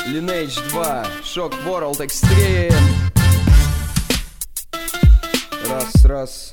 Lineage 2, Shock World Extreme. Раз.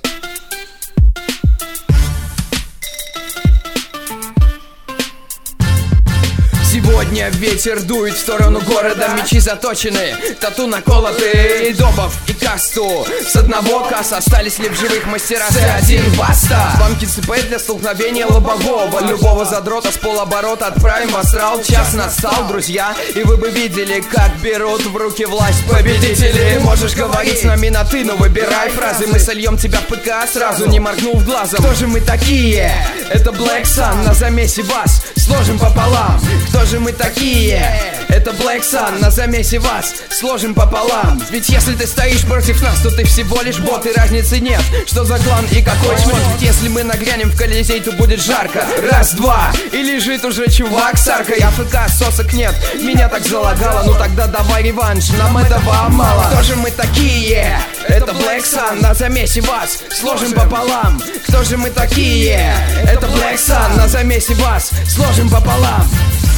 Сегодня ветер дует в сторону города. Мечи заточены, тату наколоты, и добов, и касту. С одного касса остались ли в живых мастера? С1 баста. Банки ЦП для столкновения лобового. Любого задрота с полоборота отправим в астрал. Час настал, друзья, и вы бы видели, как берут в руки власть победители. Можешь говорить с нами на ты, но выбирай фразы. Мы сольем тебя в ПК сразу, не моргнув глазом. Кто же мы такие? Это Black Sun, на замесе вас сложим пополам. Кто же мы такие? Это Black Sun, на замесе вас сложим пополам. Ведь если ты стоишь против нас, то ты всего лишь бот, и разницы нет, что за клан и какой шмот. Ведь если мы нагрянем в Колизей, то будет жарко. Раз, два, и лежит уже чувак с аркой. АФК, сосок нет, меня так залагало. Ну тогда давай реванш, нам этого мало. Кто же мы такие? Это Black Sun, на замесе вас сложим пополам. Кто же мы такие? Это Black Sun, на замесе вас сложим пополам.